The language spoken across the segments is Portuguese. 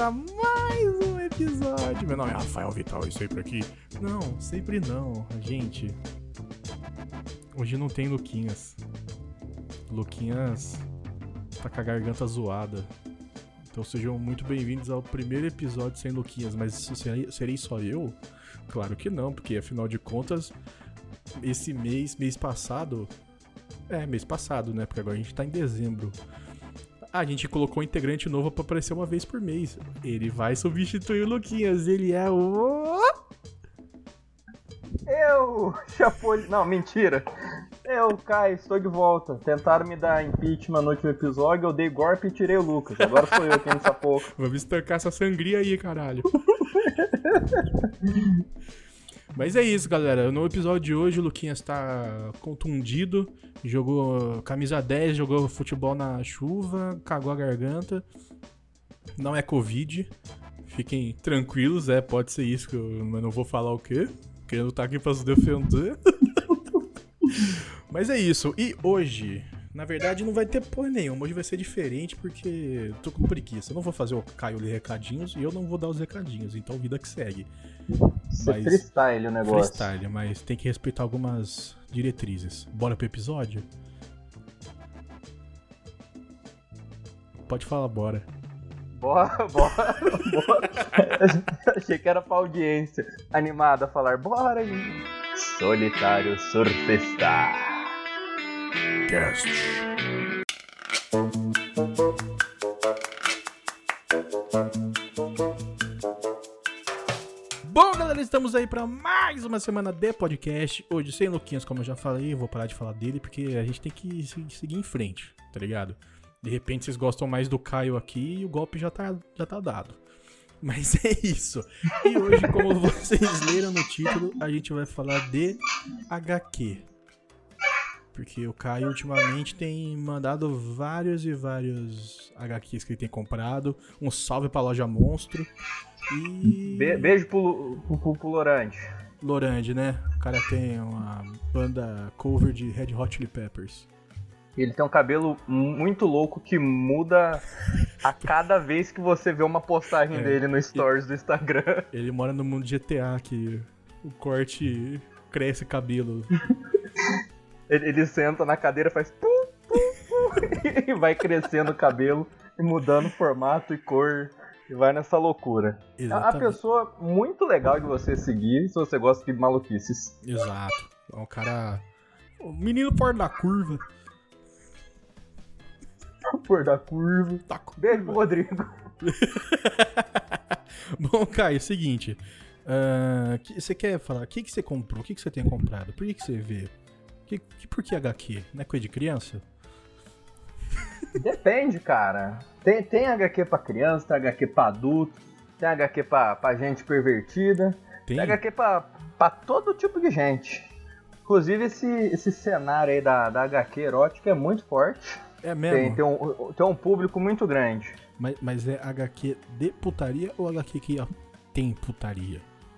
pra mais um episódio. Meu nome é Rafael Vital e sempre aqui. Não, sempre não, gente. Hoje não tem Luquinhas. Luquinhas tá com a garganta zoada. Então sejam muito bem-vindos ao primeiro episódio sem Luquinhas. Mas serei só eu? Claro que não, porque afinal de contas, esse mês passado... mês passado, né? Porque agora a gente tá em dezembro. A gente colocou um integrante novo pra aparecer uma vez por mês. Ele vai substituir o Luquinhas. Ele é o... Eu, Chapolin... Não, mentira. Eu, Caio, estou de volta. Tentaram me dar impeachment no último episódio, eu dei golpe e tirei o Lucas. Agora sou eu aqui nessa porra. Vamos estancar essa sangria aí, caralho. Mas é isso, galera. No episódio de hoje, o Luquinhas tá contundido. Jogou camisa 10, jogou futebol na chuva, cagou a garganta. Não é Covid. Fiquem tranquilos, pode ser isso, mas não vou falar o quê. Porque eu não tá aqui pra se defender. Mas é isso. E hoje, na verdade, não vai ter porra nenhuma. Hoje vai ser diferente porque eu tô com preguiça. Eu não vou fazer o Caio ler recadinhos e eu não vou dar os recadinhos. Então, vida que segue. Mas freestyle o negócio. Freestyle, mas tem que respeitar algumas diretrizes. Bora pro episódio? Pode falar, bora. Bora. Achei que era pra audiência animada falar, bora, gente. Solitário Surfista Cast. Bom, galera, estamos aí pra mais uma semana de podcast. Hoje sem Luquinhas, como eu já falei, eu vou parar de falar dele porque a gente tem que seguir em frente, tá ligado? De repente vocês gostam mais do Caio aqui e o golpe já tá dado. Mas é isso. E hoje, como vocês leram no título, a gente vai falar de HQ. Porque o Caio ultimamente tem mandado vários HQs que ele tem comprado. Um salve pra loja Monstro. E... Beijo pro Lorande. Lorande, né? O cara tem uma banda cover de Red Hot Chili Peppers. Ele tem um cabelo muito louco que muda a cada vez que você vê uma postagem dele no stories do Instagram. Ele mora no mundo GTA, que o corte cresce cabelo. Ele senta na cadeira, faz pum, pum, pum, e vai crescendo o cabelo, e mudando formato e cor, e vai nessa loucura. Exatamente. É uma pessoa muito legal de você seguir, se você gosta de maluquices. Exato. É um cara... O menino fora da curva. Por da curva. Beijo pro Rodrigo. Bom, Caio, é o seguinte. Você quer falar? O que você comprou? O que você tem comprado? Por que você vê? Por que HQ? Não é coisa de criança? Depende, cara. Tem HQ pra criança, tem HQ pra adulto, tem HQ pra gente pervertida, tem HQ pra todo tipo de gente. Inclusive, esse cenário aí da HQ erótica é muito forte. É mesmo? Tem um público muito grande. Mas é HQ de putaria ou HQ que tem putaria?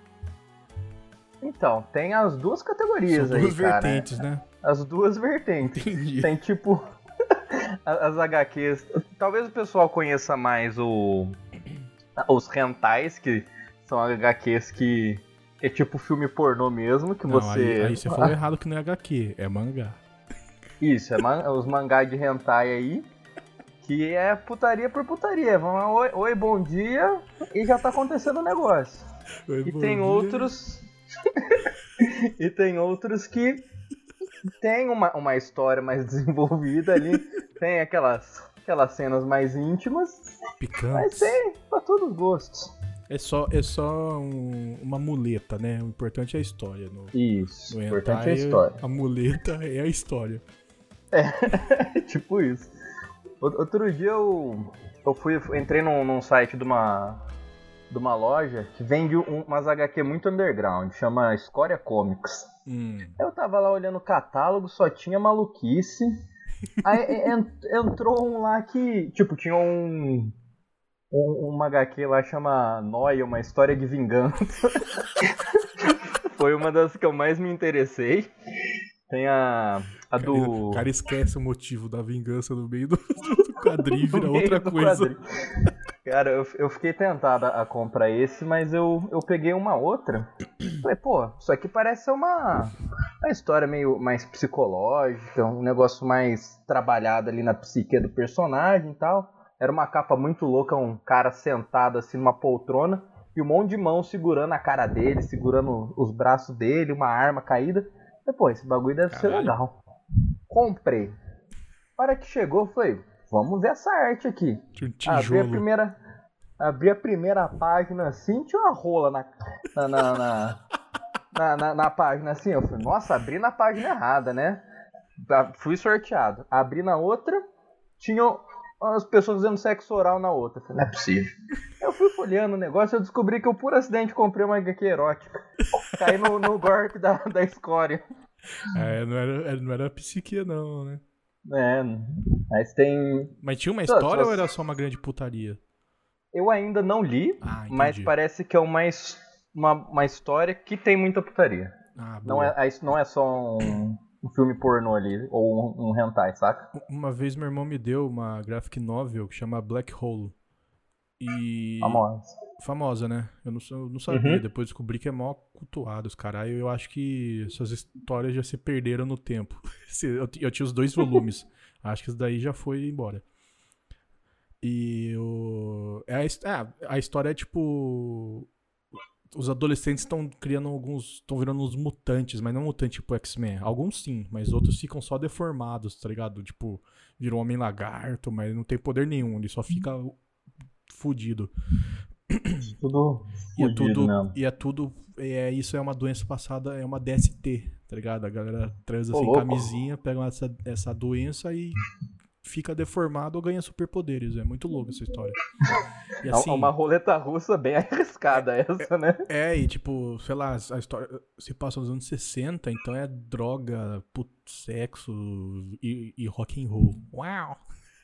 Então, tem as duas categorias aí, cara. São duas vertentes, né? As duas vertentes. Entendi. Tem tipo as HQs. Talvez o pessoal conheça mais os hentais, que são HQs que é tipo filme pornô mesmo, que não, você... Aí você falou errado que não é HQ, é mangá. Isso, os mangás de hentai aí, que é putaria por putaria. Vamos lá, oi, bom dia, e já tá acontecendo o negócio. Oi, e tem outros... e tem outros que tem uma história mais desenvolvida ali, tem aquelas cenas mais íntimas, picantes. Mas tem pra todos os gostos. É só uma muleta, né? O importante é a história. Isso, o importante é a história. A muleta é a história. Tipo isso. Outro dia eu entrei num site de uma loja que vende umas HQ muito underground, chama Escória Comics. Eu tava lá olhando o catálogo, só tinha maluquice. Aí entrou um lá que, tipo, tinha uma HQ lá chama Noia, uma história de vingança. Foi uma das que eu mais me interessei. Tem a do... O cara esquece o motivo da vingança no meio do quadrinho e vira outra coisa. Cara, eu fiquei tentado a comprar esse, mas eu peguei uma outra. Falei, pô, isso aqui parece ser uma história meio mais psicológica, um negócio mais trabalhado ali na psique do personagem e tal. Era uma capa muito louca, um cara sentado assim numa poltrona e um monte de mão segurando a cara dele, segurando os braços dele, uma arma caída. Falei, pô, esse bagulho deve ser legal. Comprei. A hora que chegou, foi, vamos ver essa arte aqui. Tinha um tijolo. Abri a primeira página assim, tinha uma rola na página assim. Eu falei, nossa, abri na página errada, né? Fui sorteado. Abri na outra, tinha as pessoas fazendo sexo oral na outra. Eu falei, não é possível. Eu fui folheando o negócio, eu descobri que eu por acidente comprei uma HQ erótica. Caí no golpe da escória. Não era psique não, né? Mas tem... Mas tinha uma história ou era só uma grande putaria? Eu ainda não li, mas parece que é uma história que tem muita putaria. Não é só um filme pornô ali, ou um hentai, saca? Uma vez meu irmão me deu uma graphic novel que chama Black Hole. E... Famosa, né? Eu não sabia. Depois descobri que é mó cultuado os caralho. Eu acho que essas histórias já se perderam no tempo. Eu tinha os 2 volumes. Acho que isso daí já foi embora. E a história é tipo... Os adolescentes estão criando estão virando uns mutantes, mas não mutantes tipo X-Men. Alguns sim, mas outros ficam só deformados, tá ligado? Tipo, viram um homem lagarto, mas não tem poder nenhum. Ele só fica fudido. Tudo fudido mesmo. Isso é uma doença passada, é uma DST, tá ligado? A galera transa sem camisinha, pega essa doença e fica deformado ou ganha superpoderes. É muito louco essa história. E, assim, é uma roleta russa bem arriscada essa, né? E tipo, sei lá, a história se passa nos anos 60, então é droga, sexo e rock and roll. Uau!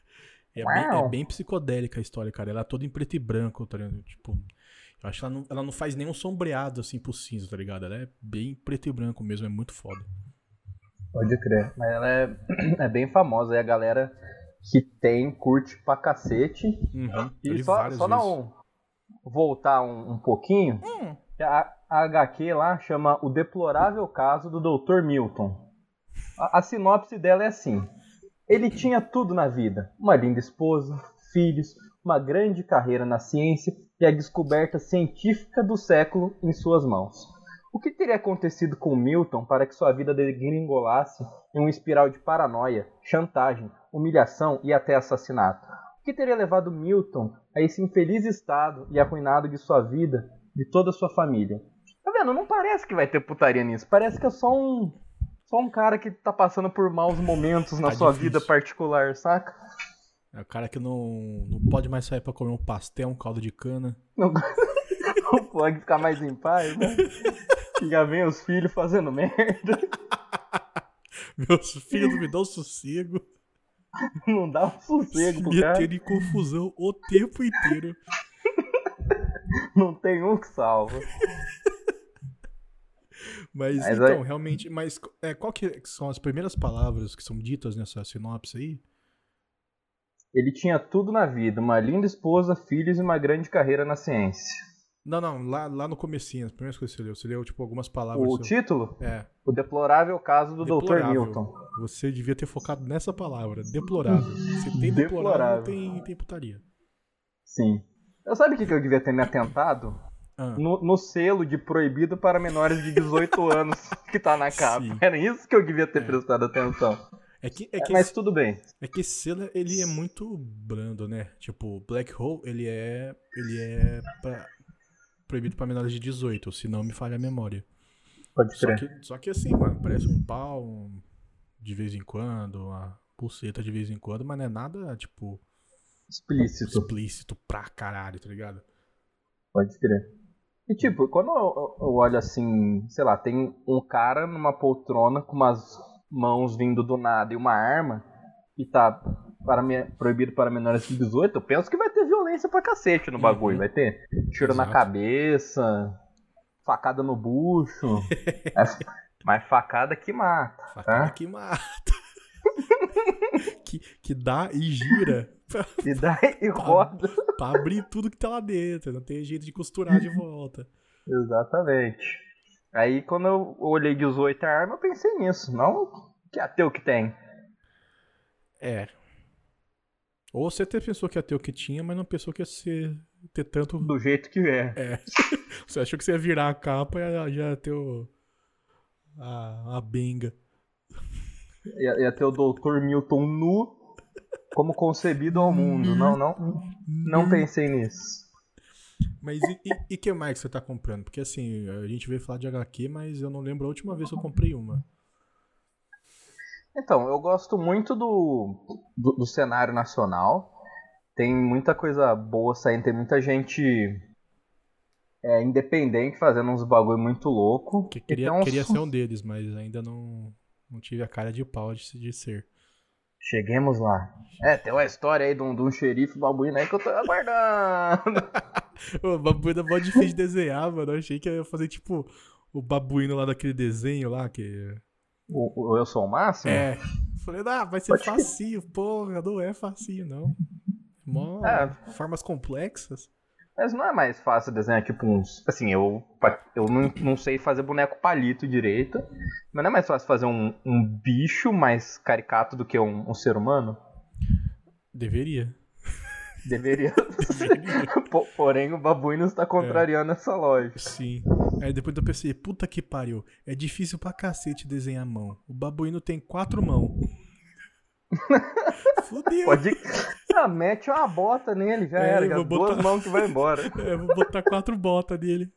É bem psicodélica a história, cara. Ela é toda em preto e branco, tá ligado? Tipo, eu acho que ela não faz nenhum sombreado assim pro cinza, tá ligado? Ela é bem preto e branco mesmo, é muito foda. Pode crer. Mas ela é bem famosa, e a galera que curte pra cacete. E só não voltar um pouquinho, a HQ lá chama O Deplorável Caso do Dr. Milton. A sinopse dela é assim: ele tinha tudo na vida, uma linda esposa, filhos, uma grande carreira na ciência e a descoberta científica do século em suas mãos. O que teria acontecido com Milton para que sua vida degringolasse em uma espiral de paranoia, chantagem, humilhação e até assassinato? O que teria levado Milton a esse infeliz estado e arruinado de sua vida, de toda a sua família? Tá vendo? Não parece que vai ter putaria nisso. Parece que é só um cara que tá passando por maus momentos na sua vida particular, saca? É o cara que não pode mais sair pra comer um pastel, um caldo de cana. Não pode ficar mais em paz, né? Que já vem os filhos fazendo merda. Meus filhos não me dão sossego. Não dá um sossego pro cara. Metendo em confusão o tempo inteiro. Não tem um que salva. Mas então, realmente... qual que são as primeiras palavras que são ditas nessa sinopse aí? Ele tinha tudo na vida, uma linda esposa, filhos e uma grande carreira na ciência. Não, lá no comecinho, as primeiras coisas que você leu tipo algumas palavras. O título? É. O Deplorável Caso do Dr. Milton. Você devia ter focado nessa palavra, deplorável. Se tem deplorável, tem putaria. Sim. Eu sabe o que eu devia ter me atentado? No selo de proibido para menores de 18 anos que tá na capa. Sim. Era isso que eu devia ter prestado atenção. Mas tudo bem. É que esse selo, ele é muito brando, né? Tipo, Black Hole, ele é proibido pra menores de 18, se não me falha a memória. Pode crer. Só que assim, mano, parece um pau de vez em quando, uma pulseta de vez em quando, mas não é nada, tipo... Explícito pra caralho, tá ligado? Pode crer. E tipo, quando eu olho assim, sei lá, tem um cara numa poltrona com umas mãos vindo do nada e uma arma, e tá proibido para menores de 18, eu penso que vai ter violência pra cacete no bagulho. Vai ter tiro na cabeça, facada no bucho. Mas facada que mata. Facada que mata. que dá e gira. E daí roda. Pra abrir tudo que tá lá dentro, não tem jeito de costurar de volta. Exatamente. Aí quando eu olhei de usou 8 arma, eu pensei nisso. Não que ateu que tem. É. Ou você até pensou que ia ter o que tinha, mas não pensou que ia ter tanto. Do jeito que é. É. Você achou que você ia virar a capa e já ia ter a benga. Ia ter o Dr. Milton nu como concebido ao mundo. Não pensei nisso. Mas e que mais que você tá comprando? Porque assim, a gente veio falar de HQ, mas eu não lembro a última vez que eu comprei uma. Então, eu gosto muito do cenário nacional. Tem muita coisa boa saindo, tem muita gente independente fazendo uns bagulho muito louco. Que queria ser um deles, mas ainda não tive a cara de pau de ser. Cheguemos lá. Tem uma história aí de um xerife babuíno aí que eu tô aguardando. O babuíno é mó difícil de desenhar, mano. Eu achei que eu ia fazer tipo o babuíno lá daquele desenho lá que... O Eu Sou o Máximo? Falei, vai ser facinho. Porra, não é facinho, não. Mó formas complexas. Mas não é mais fácil desenhar tipo uns... Assim, eu não sei fazer boneco palito direito, mas não é mais fácil fazer um bicho mais caricato do que um ser humano? Deveria. Porém, o babuíno está contrariando essa lógica. Sim. Aí depois eu pensei, puta que pariu, é difícil pra cacete desenhar mão. O babuíno tem 4 mãos. Fudeu. Mete uma bota nele, já era. Já 2 mãos que vai embora. Vou botar 4 botas nele.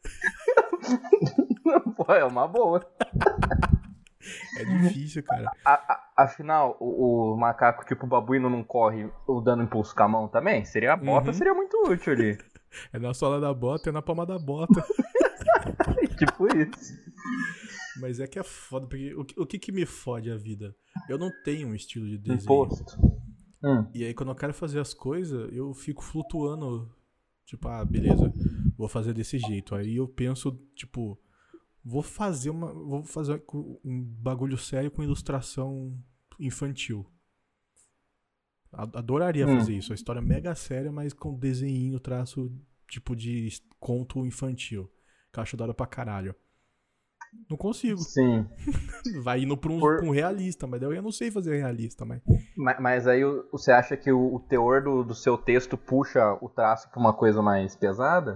Pô, é uma boa. É difícil, cara. Afinal, o macaco tipo babuíno não corre dando impulso com a mão também? Seria a bota, seria muito útil ali. É na sola da bota, é na palma da bota. Tipo isso. Mas é que é foda, porque o que me fode a vida? Eu não tenho um estilo de desenho. Imposto. E aí quando eu quero fazer as coisas, eu fico flutuando. Tipo, beleza, vou fazer desse jeito. Aí eu penso, tipo, vou fazer um bagulho sério com ilustração infantil. Adoraria fazer isso. A história é mega séria, mas com desenho, traço, tipo de conto infantil. Que eu acho da hora pra caralho. Não consigo. Sim. Vai indo pra um realista, mas daí eu não sei fazer realista, mas... Mas aí você acha que o teor do seu texto puxa o traço pra uma coisa mais pesada?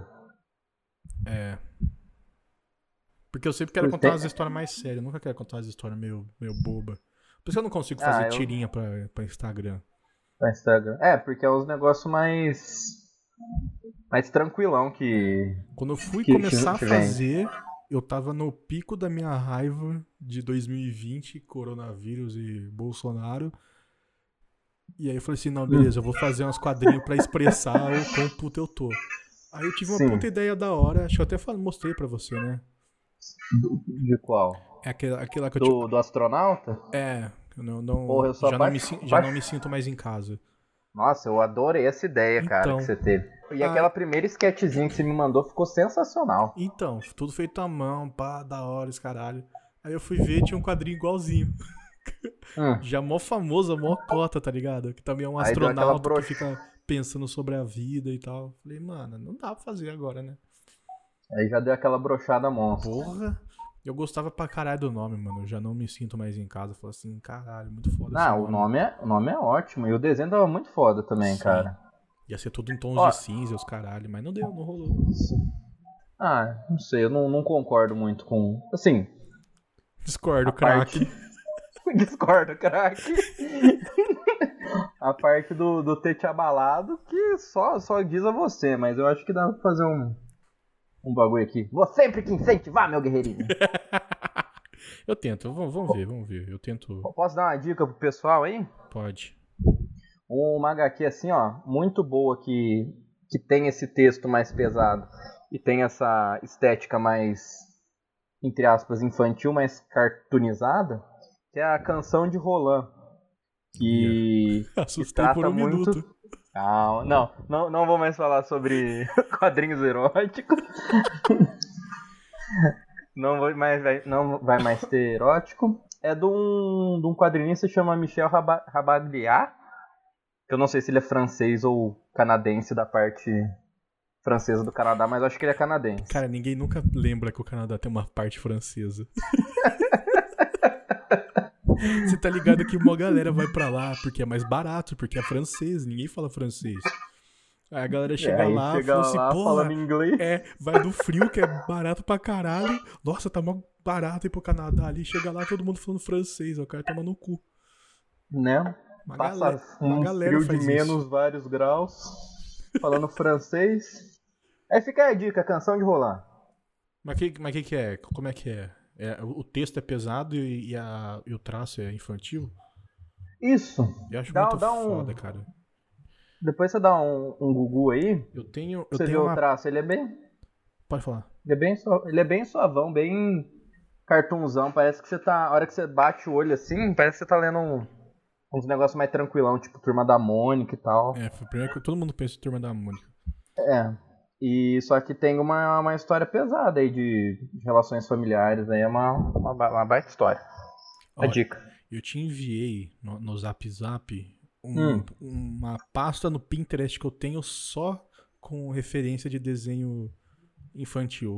Porque eu sempre quero contar umas histórias mais sérias. Eu nunca quero contar umas histórias meio boba. Por isso que eu não consigo fazer tirinha pra Instagram. Pra Instagram. Porque é uns negócios mais tranquilão que... Quando eu fui começar a fazer... Eu tava no pico da minha raiva de 2020, coronavírus e Bolsonaro. E aí eu falei assim, não, beleza, eu vou fazer uns quadrinhos pra expressar o quão puto eu tô. Aí eu tive uma puta ideia da hora, acho que eu até mostrei pra você, né? De qual? É aquela que eu do astronauta? Porra, eu já não me sinto mais em casa. Nossa, eu adorei essa ideia, cara, que você teve. E aquela primeira sketchzinha que você me mandou ficou sensacional. Então, tudo feito à mão, pá, da hora, esse caralho. Aí eu fui ver e tinha um quadrinho igualzinho. Já mó famoso, mó cota, tá ligado? Que também é um astronauta que fica pensando sobre a vida e tal. Falei, mano, não dá pra fazer agora, né? Aí já deu aquela brochada monstra. Porra, eu gostava pra caralho do nome, mano. Eu já não me sinto mais em casa. Falei assim, caralho, muito foda esse nome. O nome é ótimo. E o desenho tava muito foda também, sim, cara. Ia ser tudo em tons de cinza, os caralho. Mas não deu, não rolou. Não sei, eu não concordo muito com... Assim... Discordo, craque. Discordo, craque. A parte do ter te abalado, que só diz a você. Mas eu acho que dá pra fazer um bagulho aqui. Vou sempre que incentivar, meu guerreirinho. Eu tento, vamos ver. Eu tento. Posso dar uma dica pro pessoal aí? Pode. Uma HQ assim, ó, muito boa que tem esse texto mais pesado e tem essa estética mais, entre aspas, infantil, mais cartoonizada, que é a Canção de Roland. Que assustei por um minuto. Não vou mais falar sobre quadrinhos eróticos. Não vai mais ter erótico. É de um quadrinista que se chama Michel Rabaglia. Eu não sei se ele é francês ou canadense da parte francesa do Canadá, mas eu acho que ele é canadense. Cara, ninguém nunca lembra que o Canadá tem uma parte francesa. Você tá ligado que uma galera vai pra lá porque é mais barato, porque é francês, ninguém fala francês. Aí a galera chega lá e fala assim, porra, falando inglês. Vai do frio, que é barato pra caralho. Nossa, tá mó barato ir pro Canadá ali. Chega lá, todo mundo falando francês, o cara toma no cu. Né? Passa um frio de menos vários graus, falando francês. Aí fica aí a dica, canção de rolar. Mas que é? Como é que é? O texto é pesado e o traço é infantil? Isso. Eu acho muito foda, cara. Depois você dá um Google aí. Você vê o traço, ele é bem... Pode falar. Ele é bem suavão, bem cartunzão. Parece que você tá... A hora que você bate o olho assim, parece que você tá lendo uns negócios mais tranquilão, tipo Turma da Mônica e tal. Foi o primeiro que todo mundo pensa em Turma da Mônica. E só que tem uma história pesada aí de relações familiares. Aí é uma baita história. Olha, dica. Eu te enviei no Zap uma pasta no Pinterest que eu tenho só com referência de desenho infantil.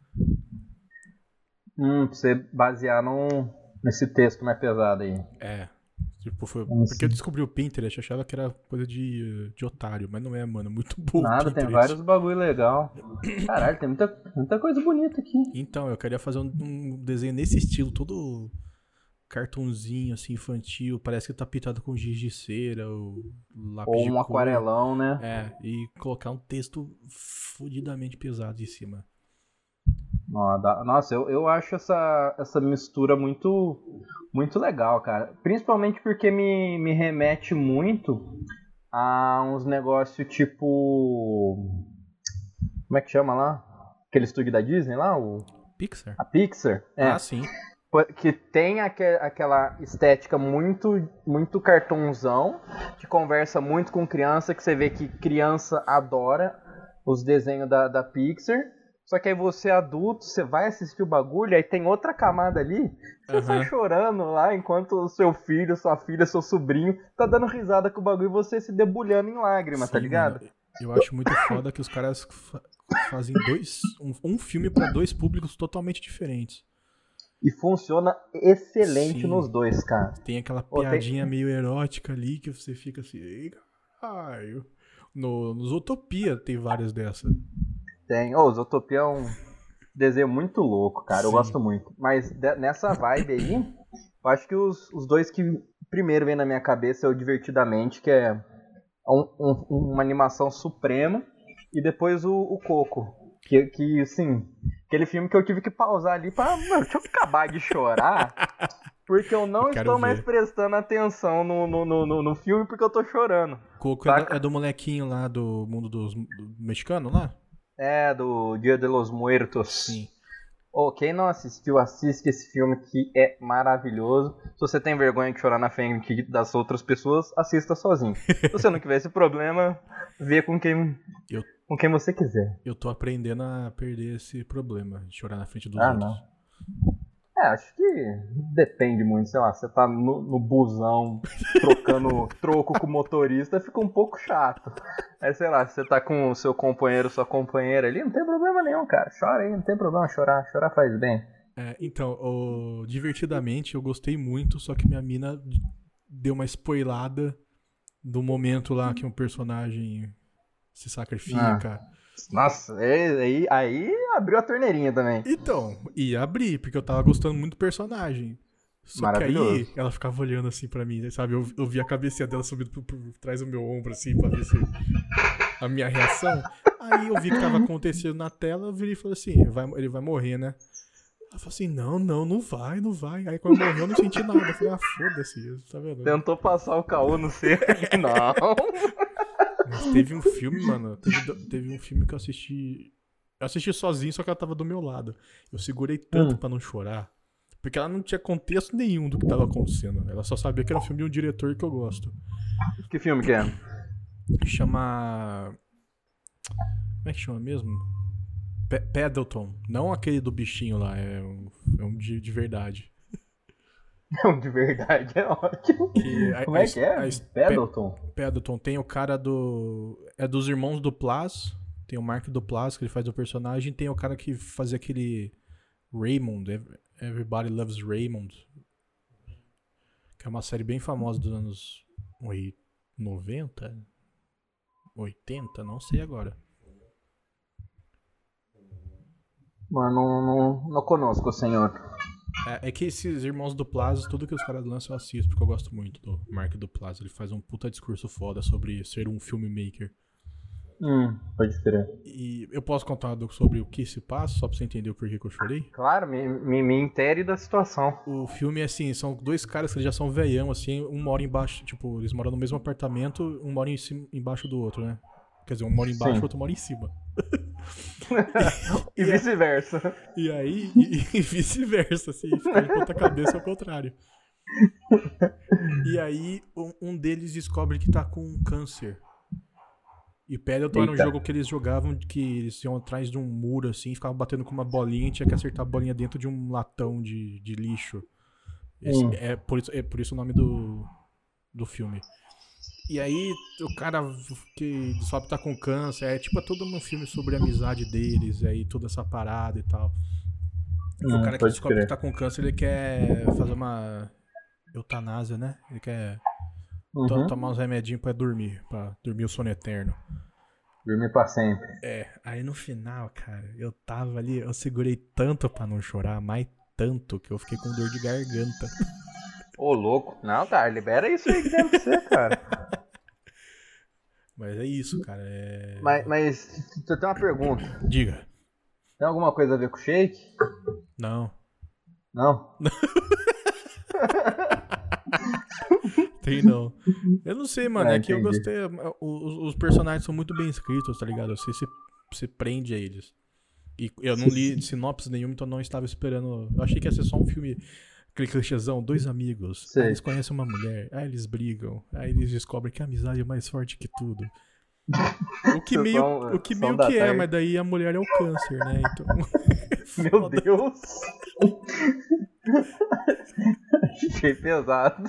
Pra você basear nesse texto mais pesado aí. Tipo, porque eu descobri o Pinterest, eu achava que era coisa de otário, mas não é, mano, muito bom. Nada, tem vários bagulho legal. Caralho, tem muita coisa bonita aqui. Então, eu queria fazer um desenho nesse estilo, todo cartunzinho, assim, infantil, parece que tá pintado com giz de cera, ou lápis de cor. Ou um aquarelão, né? E colocar um texto fudidamente pesado em cima. Nossa, eu acho essa mistura muito, muito legal, cara. Principalmente porque me remete muito a uns negócios tipo... Como é que chama lá? Aquele estúdio da Disney lá? Pixar? A Pixar. Sim. Que tem aquela estética muito, muito cartunzão, que conversa muito com criança, que você vê que criança adora os desenhos da Pixar. Só que aí você adulto, você vai assistir o bagulho, aí tem outra camada ali, você sai chorando lá, enquanto o seu filho, sua filha, seu sobrinho tá dando risada com o bagulho e você se debulhando em lágrimas, tá ligado? Mano, eu acho muito foda que os caras fazem um filme pra dois públicos totalmente diferentes. E funciona excelente nos dois, cara. Tem aquela piadinha meio erótica ali que você fica assim, ei, caralho. Nos Utopia tem várias dessas. Tem. Zootopia é um desenho muito louco, cara. Eu gosto muito. Mas nessa vibe aí, eu acho que os dois que primeiro vem na minha cabeça é o Divertidamente, que é uma animação suprema, e depois o Coco. Que, assim, aquele filme que eu tive que pausar ali pra... Mano, deixa eu acabar de chorar, porque eu não estou mais prestando atenção no filme porque eu tô chorando. Coco é do molequinho lá do mundo do mexicano lá? Do Dia de los Muertos. Sim. Quem não assistiu, assiste esse filme que é maravilhoso. Se você tem vergonha de chorar na frente das outras pessoas, assista sozinho. Se você não tiver esse problema, vê com quem você quiser. Eu tô aprendendo a perder esse problema de chorar na frente dos outros. Não. Acho que depende muito, sei lá, você tá no busão trocando troco com o motorista, fica um pouco chato. Aí, sei lá, se você tá com o seu companheiro, sua companheira ali, não tem problema nenhum, cara. Chora aí, não tem problema chorar faz bem. Então, Divertidamente eu gostei muito, só que minha mina deu uma spoilada do momento lá que um personagem se sacrifica. Nossa, aí abriu a torneirinha também. Então, ia abrir, porque eu tava gostando muito do personagem. Só que aí ela ficava olhando assim pra mim, sabe? Eu vi a cabecinha dela subindo por trás do meu ombro, assim, pra ver se a minha reação. Aí eu vi o que tava acontecendo na tela, eu virei e falei assim, ele vai morrer, né? Ela falou assim, não vai. Aí quando morreu eu não senti nada. Eu falei, foda-se, tá vendo? Tentou passar o caô no ser. Não. Mas teve um filme, mano. Teve um filme que eu assisti. Eu assisti sozinho, só que ela tava do meu lado. Eu segurei tanto pra não chorar. Porque ela não tinha contexto nenhum do que tava acontecendo. Ela só sabia que era um filme de um diretor que eu gosto. Que filme que é? Chama... Como é que chama mesmo? Paddleton. Não aquele do bichinho lá. É um de verdade. Não, de verdade é ótimo. Como é que é? Paddleton. Tem o cara do... É dos irmãos do Plas. Tem o Mark Duplass, que ele faz o personagem. Tem o cara que fazia aquele Raymond. Everybody Loves Raymond. Que é uma série bem famosa dos anos 90? 80? Não sei agora. Mano, não conosco, senhor. É que esses irmãos do Plaza, tudo que os caras lançam eu assisto, porque eu gosto muito do Mark Duplass. Ele faz um puta discurso foda sobre ser um filmmaker. Pode crer. E eu posso contar sobre o que se passa, só pra você entender o porquê que eu chorei? Claro, me intere da situação. O filme, assim, são dois caras que já são veião, assim, um mora embaixo, tipo, eles moram no mesmo apartamento, um mora embaixo do outro, né? Quer dizer, um mora embaixo, o outro mora em cima. E vice-versa. E aí, e vice-versa, assim, fica de ponta cabeça ao contrário. E aí, um deles descobre que tá com câncer. E Paddleton era um jogo que eles jogavam, que eles iam atrás de um muro, assim, ficavam batendo com uma bolinha e tinha que acertar a bolinha dentro de um latão de lixo. É por isso o nome do filme. E aí, o cara que descobre que tá com câncer, é todo um filme sobre a amizade deles, aí toda essa parada e tal. E o cara que descobre que tá com câncer, ele quer fazer uma eutanásia, né? Ele quer tomar uns remedinhos pra dormir o sono eterno. Dormir pra sempre. Aí no final, cara, eu tava ali, eu segurei tanto pra não chorar, mas tanto, que eu fiquei com dor de garganta. Ô, louco. Não, cara, libera isso aí que deve ser, cara. Mas é isso, cara. Mas eu tenho uma pergunta. Diga. Tem alguma coisa a ver com o Shake? Não. Não? Tem não. Eu não sei, mano. Que eu gostei. Os personagens são muito bem escritos, tá ligado? Você prende a eles. E eu não li sinopse nenhuma, então não estava esperando. Eu achei que ia ser só um filme. Aquele clichêzão, dois amigos. Aí eles conhecem uma mulher, aí eles brigam, aí eles descobrem que a amizade é mais forte que tudo. O que meio que é, mas daí a mulher é o câncer, né? Então. Meu Deus! Achei pesado.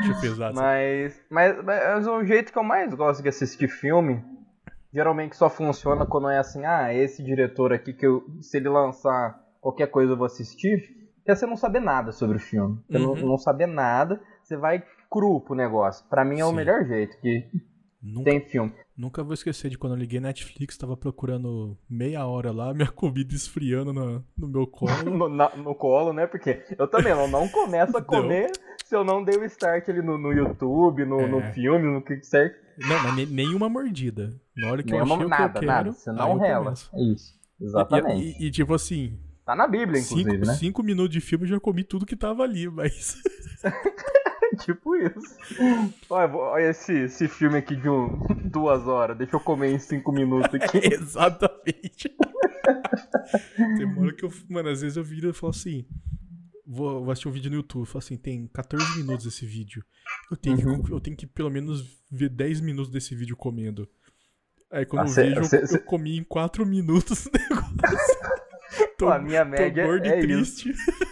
Mas o jeito que eu mais gosto de assistir filme, geralmente só funciona quando é assim, esse diretor aqui, se ele lançar qualquer coisa eu vou assistir. Porque você não saber nada sobre o filme. Você não saber nada, você vai cru pro negócio. Pra mim é o melhor jeito que tem filme. Nunca vou esquecer de quando eu liguei Netflix, tava procurando meia hora lá, minha comida esfriando no meu colo. no colo, né? Porque eu também não começo a comer se eu não dei o start ali no YouTube, no filme, no que certo. Não, mas nenhuma mordida. Na hora que eu achei nada, o que eu quero, você não rela. Isso, exatamente. E tipo assim... Tá na Bíblia, inclusive, né? 5 minutos de filme eu já comi tudo que tava ali, mas... Tipo isso. Olha esse filme aqui de 2 horas. Deixa eu comer em 5 minutos aqui. Exatamente. Tem uma hora que mano, às vezes eu viro e falo assim... Vou assistir um vídeo no YouTube. Eu falo assim, tem 14 minutos esse vídeo. Eu tenho que pelo menos ver 10 minutos desse vídeo comendo. Aí quando eu vejo, eu comi em 4 minutos o negócio. A minha média tô gordo é e triste.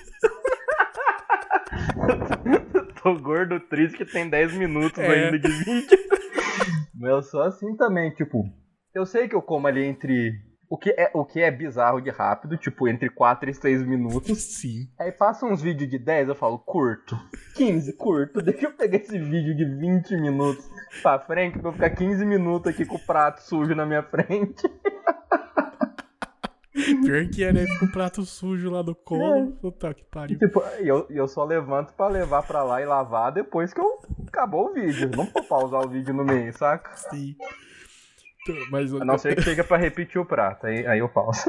Tô gordo triste que tem 10 minutos ainda de vídeo. Mas eu sou assim também, tipo... Eu sei que eu como ali entre... O que é bizarro de rápido, tipo, entre 4 e 6 minutos. Sim. Aí passa uns vídeos de 10, eu falo, curto. 15, curto. Deixa eu pegar esse vídeo de 20 minutos pra frente, pra eu ficar 15 minutos aqui com o prato sujo na minha frente. Pior que é, né? Fica o prato sujo lá no colo. Puta que pariu. Tipo, eu só levanto pra levar pra lá e lavar depois que acabou o vídeo. Não vou pausar o vídeo no meio, saca? Sim. Então, mas... A não ser que chega pra repetir o prato. Aí eu pauso.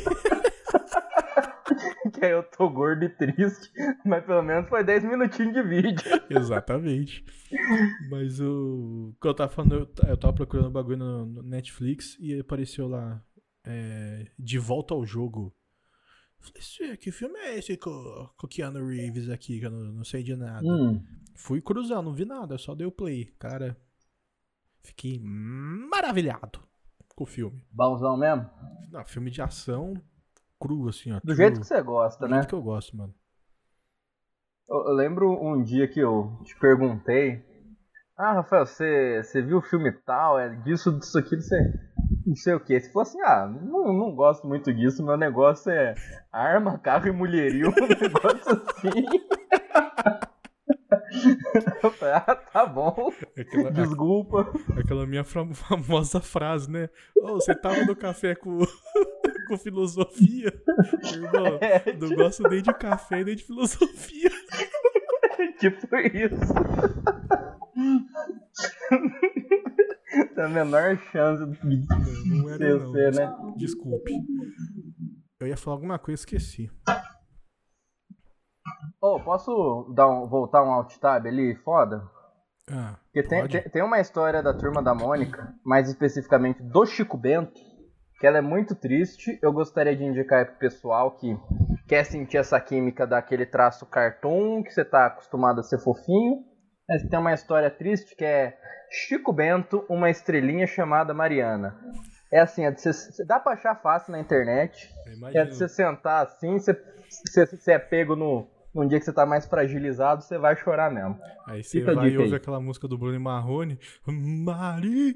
Que aí eu tô gordo e triste. Mas pelo menos foi 10 minutinhos de vídeo. Exatamente. Mas o que eu tava falando, eu tava procurando bagulho no Netflix e apareceu lá. De Volta ao Jogo. Falei, que filme é esse com o Keanu Reeves aqui, que eu não sei de nada. Fui cruzar, não vi nada, só dei o play. Cara, fiquei maravilhado com o filme. Bonzão mesmo? Não, filme de ação cru, assim, ó. Do jeito que você gosta, né? Do jeito que eu gosto, mano. Eu lembro um dia que eu te perguntei: Ah, Rafael, você viu o filme tal? É disso aqui, não sei o que. Você falou assim: Ah, não gosto muito disso. Meu negócio é arma, carro e mulherio. Um negócio assim. Eu falei, ah, tá bom. Desculpa. Aquela minha famosa frase, né? Oh, você tava no café com filosofia? Irmão, não gosto nem de café nem de filosofia. Tipo isso. Tem a menor chance de não era não. ser, né? Desculpe. Eu ia falar alguma coisa e esqueci. Posso voltar um alt tab ali, foda? Porque tem uma história da Turma da Mônica, mais especificamente do Chico Bento, que ela é muito triste. Eu gostaria de indicar pro pessoal que quer sentir essa química daquele traço cartoon, que você tá acostumado a ser fofinho. Mas tem uma história triste que é Chico Bento, uma estrelinha chamada Mariana. É assim, dá pra achar fácil na internet. É de você sentar assim, você é pego num dia que você tá mais fragilizado, você vai chorar mesmo. Aí você vai e ouve aquela música do Bruno Marrone. Mariane.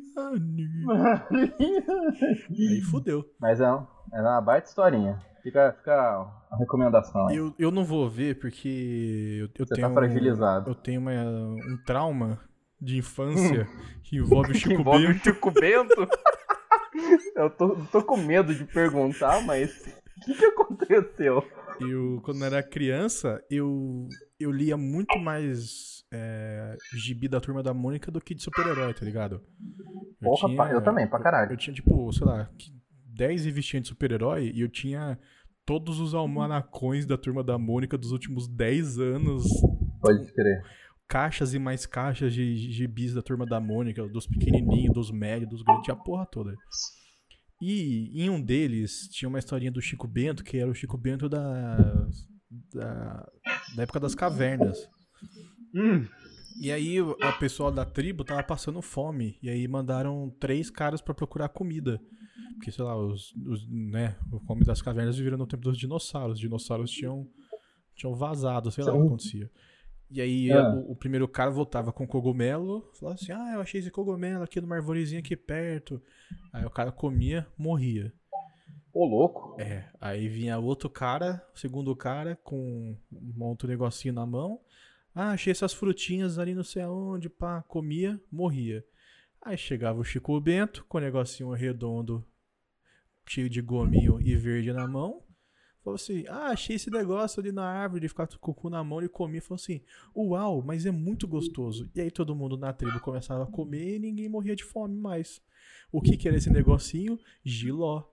Aí fudeu. Mas é uma baita historinha. Fica a recomendação aí. Eu não vou ver porque eu você tenho... tá fragilizado. Eu tenho um trauma de infância que envolve o Chico Bento. Envolve o Chico Bento? Eu tô com medo de perguntar, mas o que aconteceu? Quando era criança, eu lia muito mais gibi da Turma da Mônica do que de super-herói, tá ligado? Eu também, pra caralho. Eu tinha, tipo, sei lá, 10 revistinhas de super-herói e eu tinha todos os almanacões da Turma da Mônica dos últimos 10 anos. Pode crer. Caixas e mais caixas de gibis da Turma da Mônica, dos pequenininhos, dos médios, dos grandes, tinha a porra toda. E em um deles tinha uma historinha do Chico Bento, que era o Chico Bento da época das cavernas. E aí a pessoa da tribo tava passando fome. E aí mandaram 3 caras pra procurar comida. Porque, sei lá, né, o fome das cavernas viveram no tempo dos dinossauros. Os dinossauros tinham vazado, sei lá o que acontecia. E aí o primeiro cara voltava com cogumelo, falava assim, eu achei esse cogumelo aqui numa arvorezinha aqui perto. Aí o cara comia, morria. Ô, louco. Aí vinha outro cara, o segundo cara, com um outro negocinho na mão. Achei essas frutinhas ali não sei aonde, pá, comia, morria. Aí chegava o Chico Bento, com um negocinho redondo, cheio de gominho e verde na mão. Falou assim, achei esse negócio ali na árvore, de ficar com o cu na mão e comia. Falou assim, uau, mas é muito gostoso. E aí todo mundo na tribo começava a comer e ninguém morria de fome mais. O que era esse negocinho? Giló.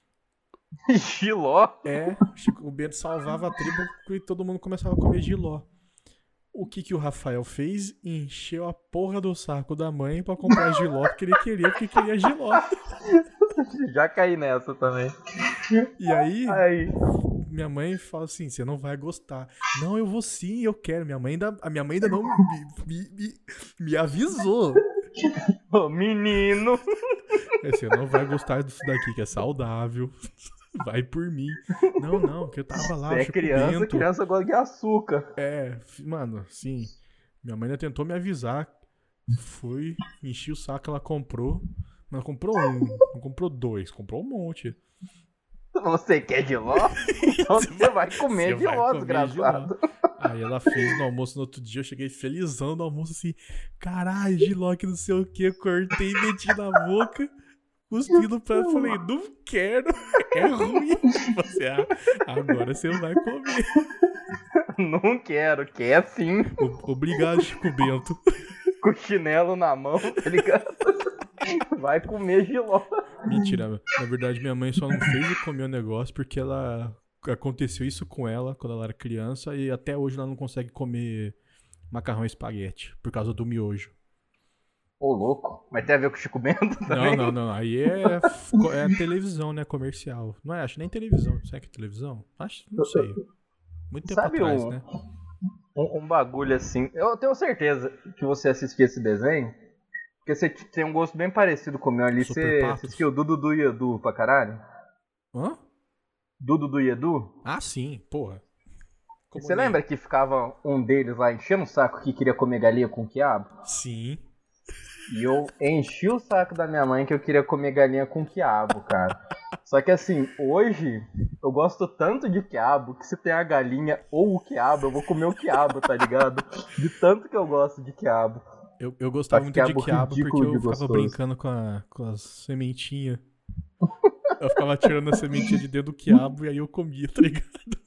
Giló? Chico Bento salvava a tribo e todo mundo começava a comer giló. O que o Rafael fez? Encheu a porra do saco da mãe pra comprar giló, porque ele queria giló. Já caí nessa também. E aí, minha mãe fala assim, você não vai gostar. Não, eu vou sim, eu quero. A minha mãe ainda não me avisou. Ô, menino. Você não vai gostar disso daqui, que é saudável. Vai por mim. Não, que eu tava lá. Você é criança gosta de açúcar. Mano, sim. Minha mãe ainda tentou me avisar. Fui, enchi o saco, ela comprou. Mas não comprou não comprou 2, comprou um monte. Você quer giló? Então você vai comer giló, desgraçado. Aí ela fez no almoço no outro dia, eu cheguei felizão no almoço assim, caralho, giló que não sei o que, cortei, meti na boca, cuspi no prato, falei, não quero, é ruim. Você, agora você vai comer. Não quero, quer sim. Obrigado, Chico Bento. Com o chinelo na mão, tá ligado? Vai comer giló. Mentira, na verdade minha mãe só não fez eu comer o negócio porque aconteceu isso com ela quando ela era criança e até hoje ela não consegue comer macarrão e espaguete por causa do miojo. Ô, louco. Mas tem a ver com o Chico Bento também? Não. Aí é televisão, né? Comercial. Não é? Acho nem televisão. Será que é televisão? Acho, não sei. Muito tempo atrás, né? Um bagulho assim. Eu tenho certeza que você assistia esse desenho. Porque você tem um gosto bem parecido com o meu ali. Você assistiu o Dudu e Edu pra caralho? Hã? Dudu e Edu? Ah, sim, porra. Você lembra que ficava um deles lá enchendo o saco que queria comer galinha com quiabo? Sim. E eu enchi o saco da minha mãe que eu queria comer galinha com quiabo, cara. Só que assim, hoje eu gosto tanto de quiabo que se tem a galinha ou o quiabo, eu vou comer o quiabo, tá ligado? De tanto que eu gosto de quiabo. Eu gostava muito de quiabo porque eu ficava gostoso. brincando com as sementinhas. Eu ficava tirando a sementinha de dentro do quiabo e aí eu comia, tá ligado?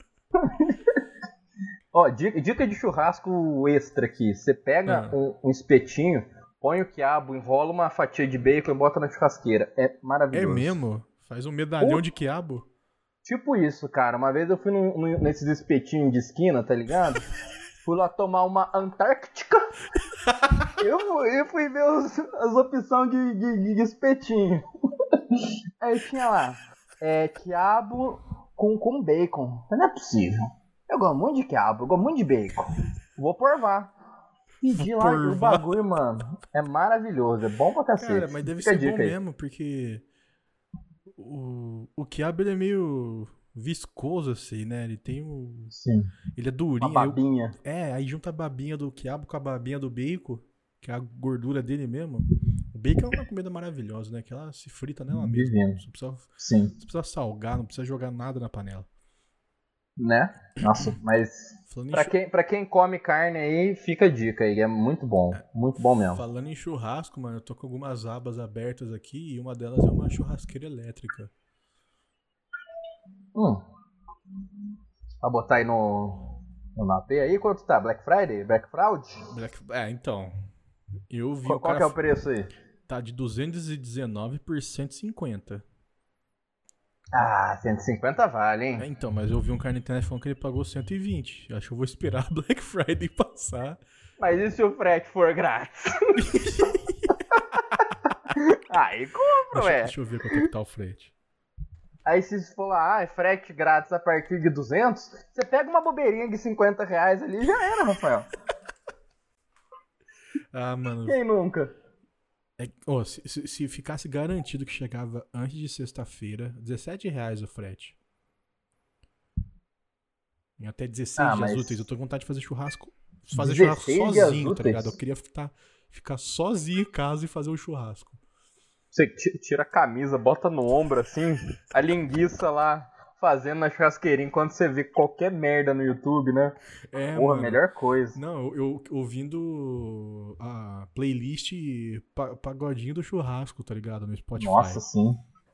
Ó, dica de churrasco extra aqui. Você pega um espetinho, põe o quiabo, enrola uma fatia de bacon e bota na churrasqueira. É maravilhoso. É mesmo? Faz um medalhão de quiabo? Tipo isso, cara. Uma vez eu fui nesses espetinhos de esquina, tá ligado? Fui lá tomar uma Antártica. eu fui ver as opções de espetinho. Aí tinha lá, quiabo com bacon. Mas não é possível. Eu gosto muito de quiabo, eu gosto muito de bacon. Vou porvar. Pedi lá e o bagulho, mano, é maravilhoso, é bom pra cacete. Cara, mas deve ser bom mesmo, porque o quiabo ele é meio viscoso assim, né? Ele tem o... Sim. Ele é durinho. Uma babinha. Aí junta a babinha do quiabo com a babinha do bacon, que é a gordura dele mesmo. O bacon é uma comida maravilhosa, né? Que ela se frita nela mesma. Não precisa salgar, não precisa jogar nada na panela. Né? Nossa, mas pra quem come carne aí, fica a dica aí, é muito bom mesmo. Falando em churrasco, mano, eu tô com algumas abas abertas aqui e uma delas é uma churrasqueira elétrica. Pra botar aí no AP aí, quanto tá? Black Friday? Black Fraud? Então, eu vi Qual que é o preço aí? Tá de 219 por 150. Ah, 150 vale, hein? Então, mas eu vi um cara na internet falando que ele pagou 120. Acho que eu vou esperar a Black Friday passar. Mas e se o frete for grátis? Aí compra, Deixa eu ver quanto é que tá o frete. Aí se for lá, é frete grátis a partir de 200, você pega uma bobeirinha de 50 reais ali e já era, Rafael. Ah, mano. Quem nunca? Se ficasse garantido que chegava antes de sexta-feira, R$17 o frete. Em até 16 dias úteis. Eu tô com vontade de fazer churrasco. Fazer churrasco sozinho, tá ligado? Eu queria ficar sozinho em casa e fazer um churrasco. Você tira a camisa, bota no ombro assim, a linguiça lá fazendo na churrasqueirinha enquanto você vê qualquer merda no YouTube, né? Porra, mano, melhor coisa. Não, eu ouvindo a playlist Pagodinho do Churrasco, tá ligado? No Spotify. Nossa, sim.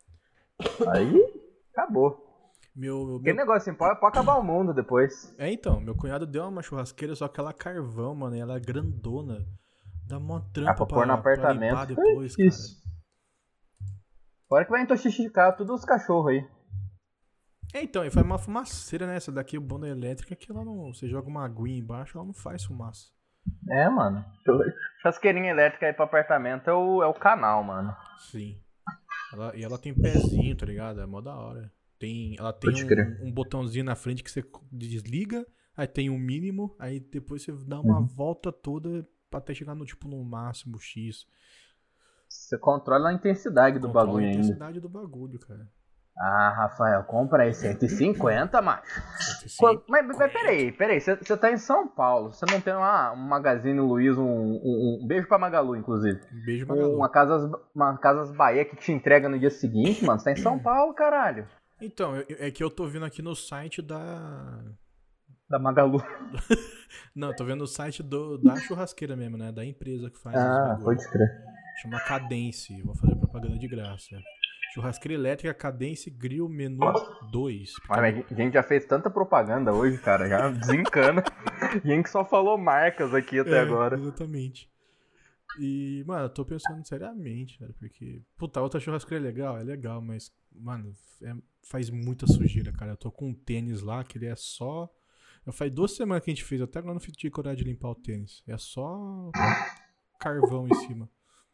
Aí, acabou. Aquele negócio assim, pode acabar o mundo depois. Então, meu cunhado deu uma churrasqueira, só que ela é carvão, mano, e ela é grandona. Dá mó trampa pôr no apartamento pra limpar depois, cara. Isso. Agora que vai intoxicar todos os cachorros aí. Então, e faz uma fumaceira, né? Essa daqui, o bom da elétrica, que ela não... Você joga uma aguinha embaixo, ela não faz fumaça. Mano. Churrasqueirinha elétrica aí pro apartamento é o canal, mano. Sim. Ela tem pezinho, tá ligado? É mó da hora. Ela tem um botãozinho na frente que você desliga, aí tem um mínimo, aí depois você dá uma volta toda pra até chegar no máximo X. Você controla a intensidade do bagulho ainda. A intensidade do bagulho, cara. Ah, Rafael, compra aí 150, macho. 150. Mas peraí, você tá em São Paulo, você não tem um Magazine Luiza, um beijo pra Magalu, inclusive. Um beijo pra Magalu. Uma Casas Bahia que te entrega no dia seguinte, mano, você tá em São Paulo, caralho. Então, é que eu tô vendo aqui no site da Magalu. Não, eu tô vendo o site da churrasqueira mesmo, né, da empresa que faz esse bagulho. Pode crer. Chama Cadence, vou fazer propaganda de graça. Churrasqueira elétrica Cadence Grill Menu 2. Mas a gente já fez tanta propaganda hoje, cara, já desencana. A gente só falou marcas aqui até agora. Exatamente. E, mano, eu tô pensando seriamente, cara, porque... Puta, a outra churrasqueira é legal, mas, mano, faz muita sujeira, cara. Eu tô com um tênis lá, que ele é só... Faz 2 semanas que a gente fez, até agora não tive coragem de limpar o tênis. É só carvão em cima.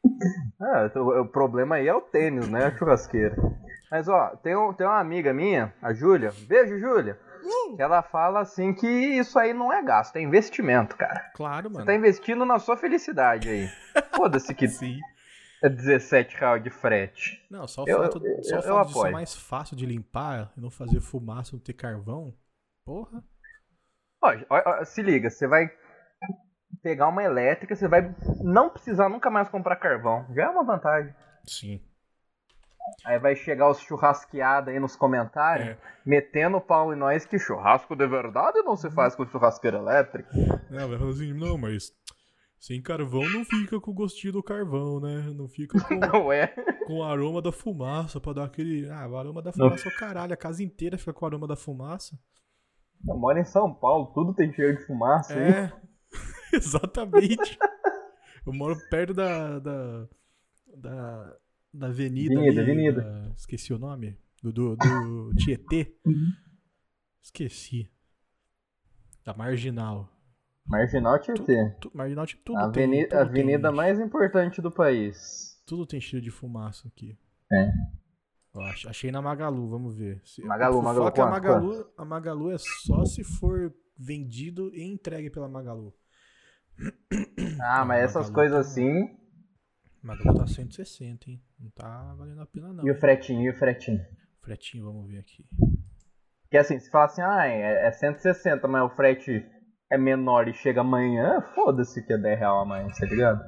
O problema aí é o tênis, né? A churrasqueira. Mas, ó, tem uma amiga minha, a Júlia. Beijo, Júlia. Que ela fala assim que isso aí não é gasto, é investimento, cara. Claro, mano. Você tá investindo na sua felicidade aí. Foda-se que Sim. É R$17 de frete. Não, só o fato de ser mais fácil de limpar e não fazer fumaça, não ter carvão. Porra. Ó, se liga, você vai pegar uma elétrica, você vai não precisar nunca mais comprar carvão. Já é uma vantagem. Sim. Aí vai chegar os churrasqueados aí nos comentários, metendo o pau em nós que churrasco de verdade não se faz com churrasqueira elétrica. Não, vai falar assim, não, mas sem carvão não fica com o gostinho do carvão, né? Não fica com o aroma da fumaça pra dar aquele... Ah, o aroma da fumaça é o caralho, a casa inteira fica com o aroma da fumaça. Eu moro em São Paulo, tudo tem cheiro de fumaça. É, exatamente. Eu moro perto da avenida Avenida. Esqueci o nome. Do Tietê. Esqueci. Da Marginal. Marginal Tietê. Marginal Tietê, tudo a avenida mais importante do país. Tudo tem cheiro de fumaça aqui. É. Eu achei na Magalu, vamos ver. Magalu, A Magalu é só se for vendido e entregue pela Magalu. Ah, mas essas coisas assim... Magalu tá 160, hein? Não tá valendo a pena, não. E o fretinho? Fretinho, vamos ver aqui. Porque assim, se fala assim, é 160, mas o frete é menor e chega amanhã, foda-se que é R$10 a mais, tá ligado?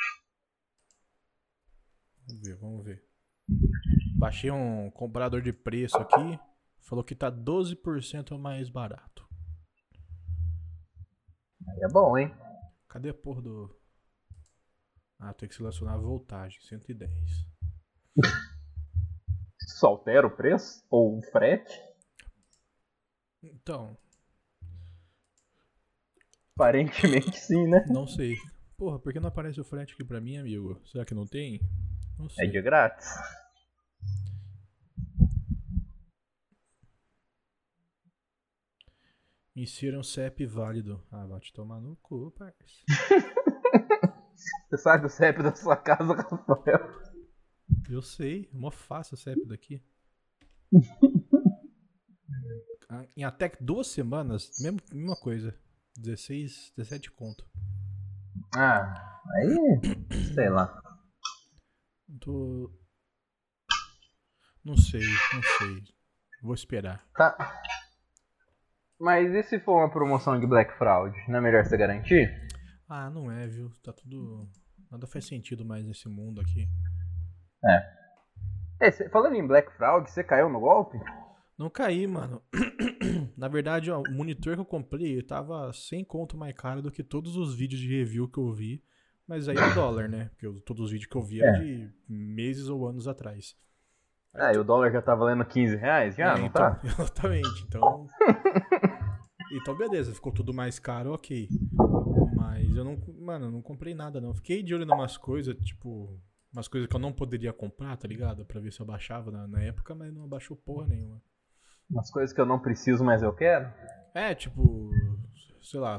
Vamos ver. Baixei um comparador de preço aqui. Falou que tá 12% mais barato. Aí é bom, hein? Cadê a porra do... Ah, tem que selecionar a voltagem, 110. Isso altera o preço? Ou o frete? Então... Aparentemente sim, né? Não sei. Porra, por que não aparece o frete aqui pra mim, amigo? Será que não tem? Não sei. É de grátis. Insira um CEP válido. Ah, vai te tomar no cu, parceiro. Você sabe o CEP da sua casa, Rafael? Eu sei, é mó fácil o CEP daqui. Em até 2 semanas, mesma coisa. 17 conto. Ah, aí... sei lá. Não sei. Vou esperar. Tá. Mas e se for uma promoção de Black Fraud? Não é melhor você garantir? Ah, não é, viu? Tá tudo... Nada faz sentido mais nesse mundo aqui. Falando em Black Fraud, você caiu no golpe? Não caí, mano. Na verdade, ó, o monitor que eu comprei tava 100 conto mais caro do que todos os vídeos de review que eu vi. Mas aí é dólar, né? Porque todos os vídeos que eu vi eram de meses ou anos atrás. E o dólar já tá valendo R$15 já, não então, tá? Exatamente, então... Então beleza, ficou tudo mais caro, ok. Mas eu não comprei nada não. Fiquei de olho em umas coisas, tipo... Umas coisas que eu não poderia comprar, tá ligado? Pra ver se eu abaixava na época, mas não abaixou porra nenhuma. Umas coisas que eu não preciso, mas eu quero? Tipo... Sei lá,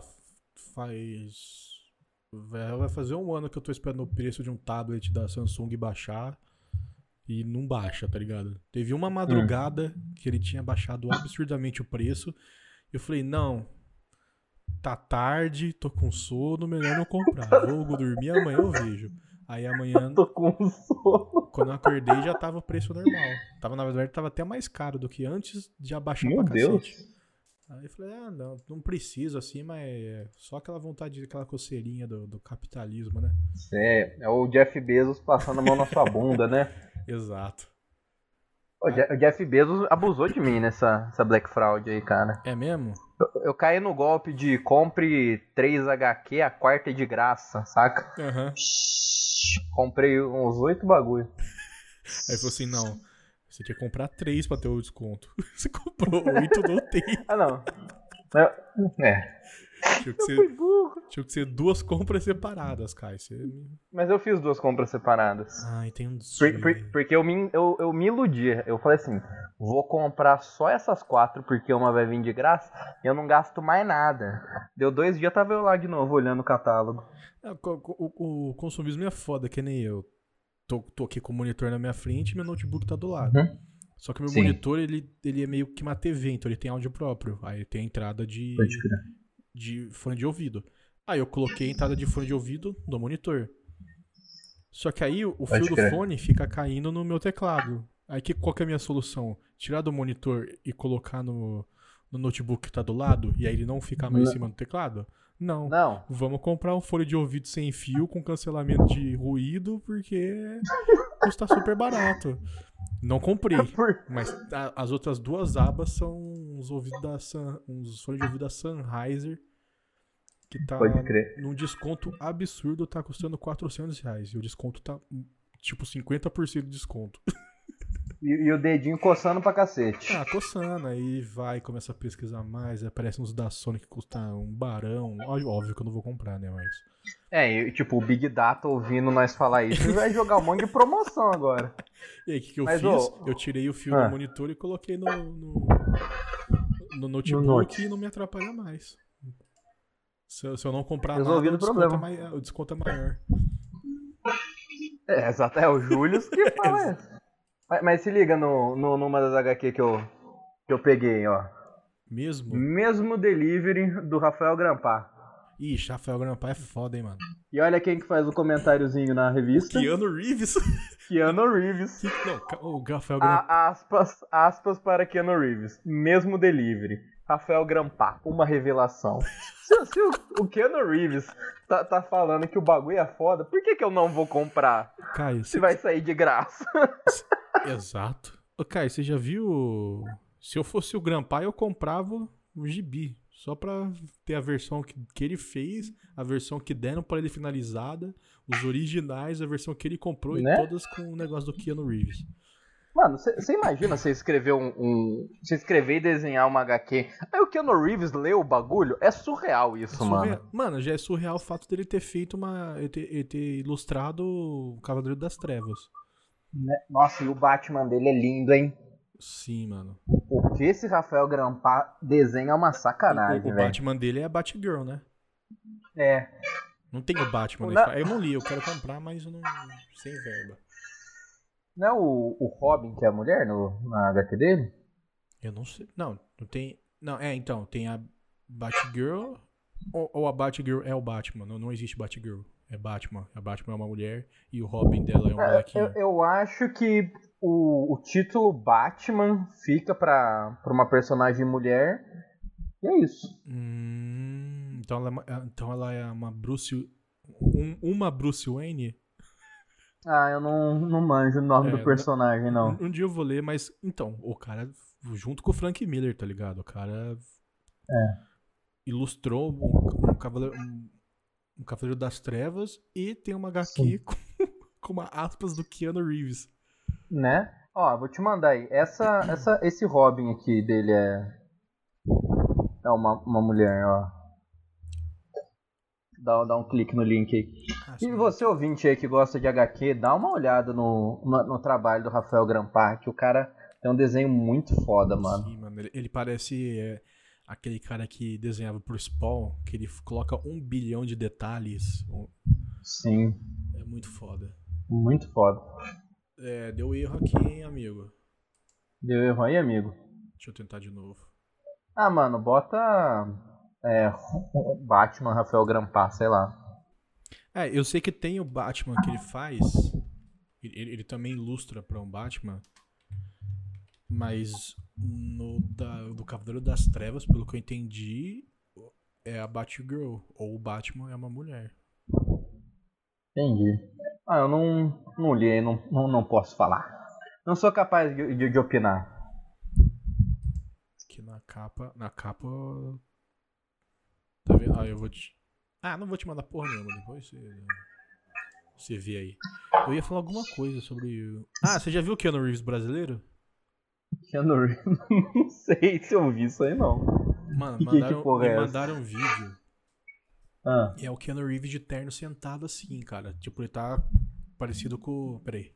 vai fazer 1 ano que eu tô esperando o preço de um tablet da Samsung baixar e não baixa, tá ligado? Teve uma madrugada que ele tinha baixado absurdamente o preço e eu falei, não, tá tarde, tô com sono, melhor não comprar. Vou dormir, amanhã eu vejo. Aí amanhã, tô com sono. Quando eu acordei já tava o preço normal. Na verdade, tava até mais caro do que antes de abaixar pra cacete. Deus. Aí eu falei, não preciso assim, mas é só aquela vontade, aquela coceirinha do capitalismo, né? É o Jeff Bezos passando a mão na sua bunda, né? Exato. O Jeff Bezos abusou de mim nessa Black Fraud aí, cara. É mesmo? Eu caí no golpe de compre 3 HQ, a quarta é de graça, saca? Aham. Comprei uns 8 bagulho. Aí falou assim, não, você tinha que comprar 3 pra ter o desconto. Você comprou 8, não tem. Ah, não. Tinha que ser 2 compras separadas, Kai. Mas eu fiz 2 compras separadas. Ah, entendi. Porque eu me iludi. Eu falei assim, vou comprar só essas 4 porque uma vai vir de graça e eu não gasto mais nada. Deu 2 dias, tava eu lá de novo olhando o catálogo. O consumismo é foda, que nem eu. Tô aqui com o monitor na minha frente e meu notebook tá do lado. Só que o meu monitor, ele é meio que uma TV, então ele tem áudio próprio. Aí tem a entrada de fone de ouvido. Aí eu coloquei a entrada de fone de ouvido no monitor. Só que aí o fio do fone fica caindo no meu teclado. Aí qual que é a minha solução? Tirar do monitor e colocar no no notebook que tá do lado e aí ele não ficar mais em cima do teclado? Não. Vamos comprar um fone de ouvido sem fio com cancelamento de ruído porque custa super barato. Não comprei, mas as outras duas abas são uns fones de ouvido da Sennheiser que tá num desconto absurdo, tá custando R$400 e o desconto tá tipo 50% de desconto. E o dedinho coçando pra cacete. Coçando, aí começa a pesquisar mais, aparece uns da Sony que custam um barão. Óbvio que eu não vou comprar, né, mas... E tipo, o Big Data ouvindo nós falar isso, vai jogar um monte de promoção agora. E aí, o que eu fiz? Eu tirei o fio do monitor e coloquei no notebook e não me atrapalha mais. Se eu não comprar nada, o desconto é maior. Exato, o Júlio que fala isso. Mas se liga numa das HQ que eu peguei, ó. Mesmo delivery do Rafael Grampar. Ixi, Rafael Grampar é foda, hein, mano. E olha quem que faz o comentáriozinho na revista. Keanu Reeves. Não, o Rafael Grampar. Aspas para Keanu Reeves. Mesmo delivery. Rafael Grampar, uma revelação. Se o Keanu Reeves tá falando que o bagulho é foda, por que eu não vou comprar? Caio, se vai sair de graça. Exato. Ô, Caio, você já viu... Se eu fosse o Grampar, eu comprava o gibi. Só pra ter a versão que ele fez, a versão que deram pra ele finalizada, os originais, a versão que ele comprou, né? E todas com o negócio do Keanu Reeves. Mano, você imagina você escrever você escrever e desenhar uma HQ. Aí o Keanu Reeves leu o bagulho? É surreal isso, mano. Mano, já é surreal o fato dele ter feito ele ter ilustrado o Cavaleiro das Trevas. Nossa, e o Batman dele é lindo, hein? Sim, mano. O que esse Rafael Grampar desenha é uma sacanagem, velho. O Batman dele é a Batgirl, né? É. Não tem o Batman, né? Eu não li, eu quero comprar, mas eu não... sem verba. Não é o Robin que é a mulher na HQ dele? Eu não sei. Não tem... Não, então, tem a Batgirl ou a Batgirl é o Batman. Não existe Batgirl. É Batman. A Batman é uma mulher e o Robin dela é um molequinho. Eu acho que o título Batman fica pra uma personagem mulher e é isso. Então ela é uma Bruce... uma Bruce Wayne? Eu não manjo o nome do personagem, não. Um dia eu vou ler, mas... Então, o cara... Junto com o Frank Miller, tá ligado? O cara... Ilustrou um Cavaleiro das Trevas e tem uma HQ com uma aspas do Keanu Reeves. Né? Ó, vou te mandar aí. Esse Robin aqui dele é uma mulher, ó. Dá um clique no link aí. E você, ouvinte aí que gosta de HQ, dá uma olhada no trabalho do Rafael Grampar, que o cara tem um desenho muito foda, mano. Sim, mano. Ele parece aquele cara que desenhava pro Spawn, que ele coloca 1 bilhão de detalhes. Sim. É muito foda. Muito foda. Deu erro aqui, hein, amigo? Deu erro aí, amigo? Deixa eu tentar de novo. Mano, bota... Batman, Rafael Grampar, sei lá. Eu sei que tem o Batman que ele faz. Ele também ilustra pra um Batman. Mas do Cavaleiro das Trevas, pelo que eu entendi, é a Batgirl. Ou o Batman é uma mulher. Entendi. Eu não li, não posso falar. Não sou capaz de opinar. Aqui na capa... Tá vendo? Eu vou te... não vou te mandar porra nenhuma. Depois você vê aí. Eu ia falar alguma coisa sobre... você já viu o Keanu Reeves brasileiro? Keanu Reeves? Não sei se eu vi isso aí, não. Mano, mandaram um vídeo. E é o Keanu Reeves de terno sentado assim, cara. Tipo, ele tá parecido com... Peraí.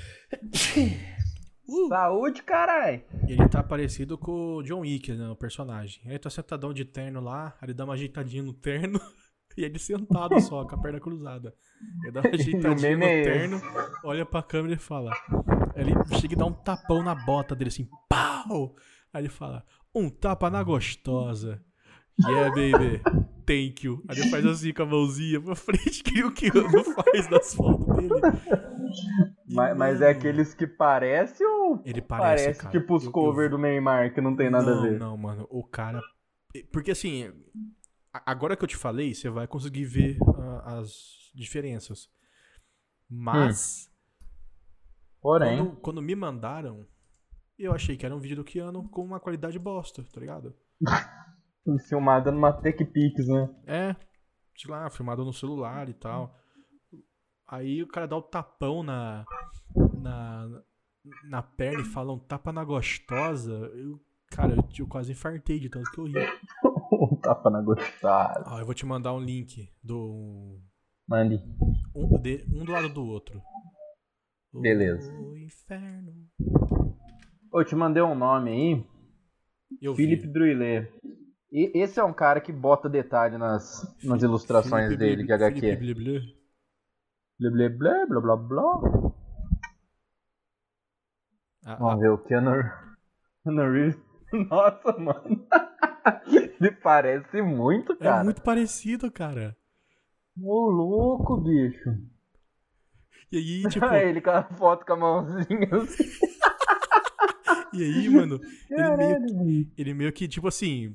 Saúde, carai! Ele tá parecido com o John Wick, né, o personagem. Ele tá sentadão de terno lá, ele dá uma ajeitadinha no terno e ele sentado só, com a perna cruzada. Ele dá uma ajeitadinha no terno, olha pra câmera e fala... Ele chega e dá um tapão na bota dele assim, pau! Aí ele fala, um tapa na gostosa. Yeah, baby, thank you. Aí ele faz assim com a mãozinha pra frente, que o Keanu faz nas fotos dele. Mas é aqueles que parece ou ou ele parece, cara. tipo os covers do Neymar, que não tem nada a ver? Não, mano, o cara... Porque assim, agora que eu te falei, você vai conseguir ver as diferenças. Mas, Porém, quando me mandaram, eu achei que era um vídeo do Keanu com uma qualidade bosta, tá ligado? filmada numa TechPix, né? É, sei lá, filmado no celular e tal. Aí o cara dá o tapão na perna e fala um tapa na gostosa. Cara, eu quase infartei de tanto que eu ri. Um tapa na gostosa. Ó, eu vou te mandar um link do... Mande. Um do lado do outro. Beleza. O inferno. Eu te mandei um nome aí. Philippe Druillet. E esse é um cara que bota detalhe nas ilustrações dele de HQ. Blé, blé, blá, blá, blá. Vamos ver o Keanu Reeves. Nossa, mano. Ele parece muito, cara. É muito parecido, cara. Ô, louco, bicho. E aí, tipo... ele com a foto com a mãozinha assim. E aí, mano, ele meio que, tipo assim...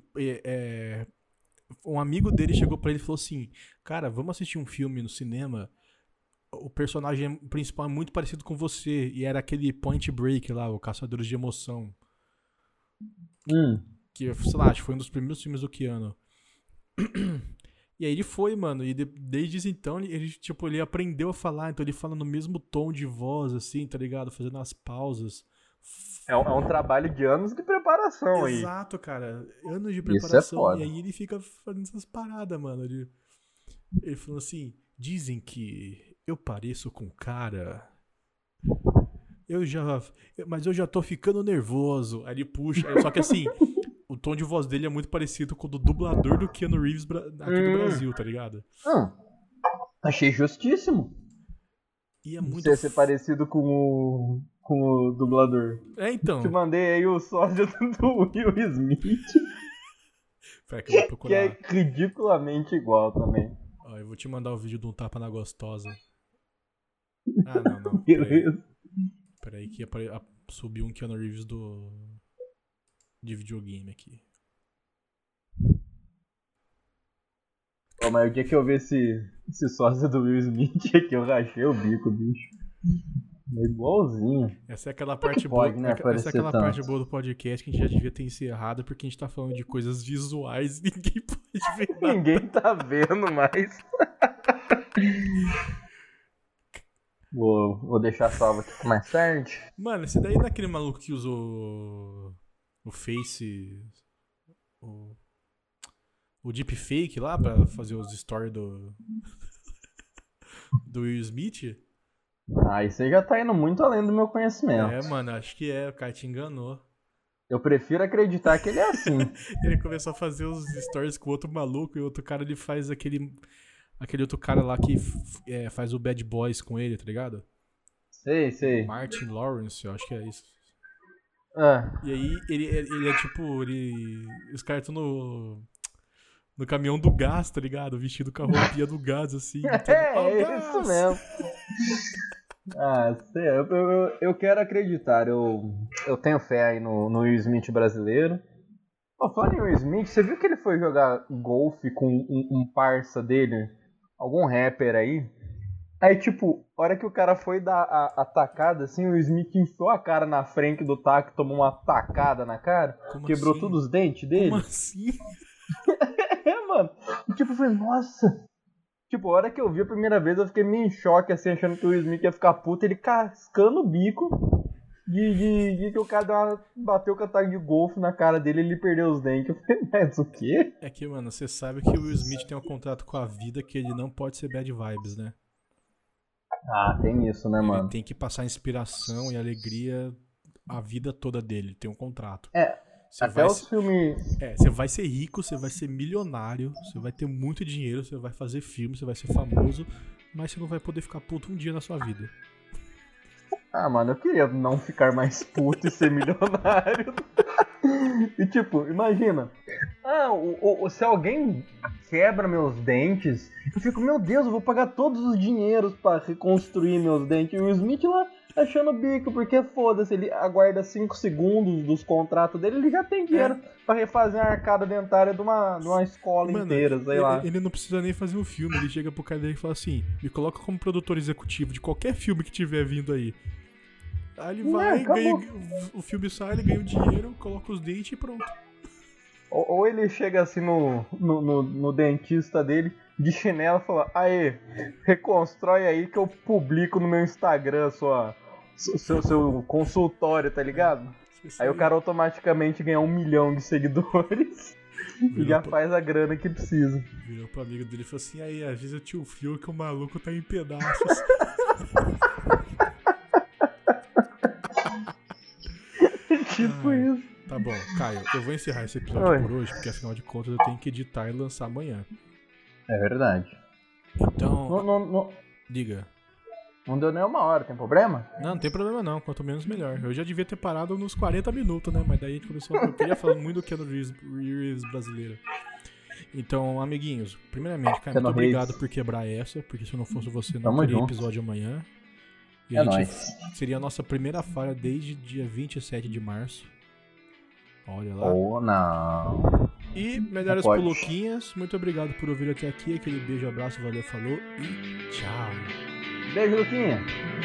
um amigo dele chegou pra ele e falou assim... Cara, vamos assistir um filme no cinema... O personagem principal é muito parecido com você. E era aquele Point Break lá, o Caçadores de Emoção. Que, sei lá, acho que foi um dos primeiros filmes do Keanu. E aí ele foi, mano. E desde então, ele aprendeu a falar. Então ele fala no mesmo tom de voz, assim, tá ligado? Fazendo as pausas. É um trabalho de anos de preparação aí. Exato, cara. Anos de preparação. Isso é foda. E aí ele fica fazendo essas paradas, mano. Ele falou assim... Dizem que eu pareço com cara. Mas eu já tô ficando nervoso. Aí ele puxa. Só que assim, o tom de voz dele é muito parecido com o do dublador do Keanu Reeves aqui do Brasil, tá ligado? Achei justíssimo. E é muito... ser parecido com o dublador. Então. Te mandei aí o sósia do Will Smith. Pera que eu vou procurar. Que é ridiculamente igual também. Ó, eu vou te mandar o vídeo de um tapa na gostosa. Não. Beleza. Peraí que subiu um Keanu Reeves de videogame aqui. Mas o dia que eu vi esse sósia do Will Smith aqui, eu rachei o bico, bicho. É igualzinho. Essa é aquela parte boa, né, essa é aquela parte boa do podcast que a gente já devia ter encerrado, porque a gente tá falando de coisas visuais e ninguém pode ver nada. Ninguém tá vendo mais. Vou deixar salvo aqui mais tarde. Mano, esse daí não é aquele maluco que usou o Face... O deepfake lá pra fazer os stories do Will Smith? Aí você já tá indo muito além do meu conhecimento. Mano, acho que o cara te enganou. Eu prefiro acreditar que ele é assim. Ele começou a fazer os stories com outro maluco e o outro cara ele faz aquele outro cara lá que faz o Bad Boys com ele, tá ligado? Sei. Martin Lawrence, eu acho que é isso. Ah. E aí ele é tipo, os caras estão no caminhão do gás, tá ligado? Vestido com a roupinha do gás, assim. Isso mesmo. Eu quero acreditar. Eu tenho fé aí no Will Smith brasileiro. Falando em Will Smith, você viu que ele foi jogar golfe com um parça dele? Algum rapper aí? Aí, tipo, a hora que o cara foi dar a tacada, assim, o Will Smith enfiou a cara na frente do taco e tomou uma tacada na cara. Quebrou assim? todos os dentes dele. Como assim? Mano. E, tipo, eu falei, nossa. Tipo, a hora que eu vi a primeira vez, eu fiquei meio em choque, assim, achando que o Will Smith ia ficar puto, ele cascando o bico de que o cara bateu com a taca de golfe na cara dele e ele perdeu os dentes. Eu falei, mas o quê? É que, mano, você sabe que o Will Smith tem um contrato com a vida que ele não pode ser bad vibes, né? Tem isso, né, mano? Ele tem que passar inspiração e alegria a vida toda dele, tem um contrato. Você vai ser rico, você vai ser milionário, você vai ter muito dinheiro, você vai fazer filme, você vai ser famoso, mas você não vai poder ficar puto um dia na sua vida. Mano, eu queria não ficar mais puto e ser milionário. E tipo, imagina. Se alguém quebra meus dentes, eu fico, meu Deus, eu vou pagar todos os dinheiros pra reconstruir meus dentes. E o Smith lá achando o bico, porque foda-se, ele aguarda 5 segundos dos contratos dele, ele já tem dinheiro pra refazer a arcada dentária de uma escola inteira, sei lá. Ele não precisa nem fazer um filme, ele chega pro cara dele e fala assim, me coloca como produtor executivo de qualquer filme que tiver vindo aí. Aí ele vai, ganha, o filme sai, ele ganha o dinheiro, coloca os dentes e pronto. Ou ele chega assim no dentista dele, de chinelo, e fala, aê, reconstrói aí que eu publico no meu Instagram seu consultório, tá ligado? Aí o cara automaticamente ganha 1 milhão de seguidores e já faz a grana que precisa. Virou pro amigo dele e falou assim, aí, avisa o tio Phil que o maluco tá em pedaços. Tipo isso. Tá bom, Caio, eu vou encerrar esse episódio por hoje, porque afinal de contas eu tenho que editar e lançar amanhã. É verdade. Então. Não. Diga. Não deu nem 1 hora, tem problema? Não tem problema não, quanto menos melhor. Eu já devia ter parado nos 40 minutos, né? Mas daí a gente começou. Eu queria falar muito do Keanu Reeves brasileiro. Então, amiguinhos, primeiramente, Caio, muito obrigado por quebrar essa, porque se não fosse você, não teria episódio amanhã. E seria a nossa primeira falha desde dia 27 de março. Olha lá. Oh, não. E melhoras pro Luquinhas. Muito obrigado por ouvir até aqui. Aquele beijo, abraço, valeu, falou e tchau. Beijo, Luquinha.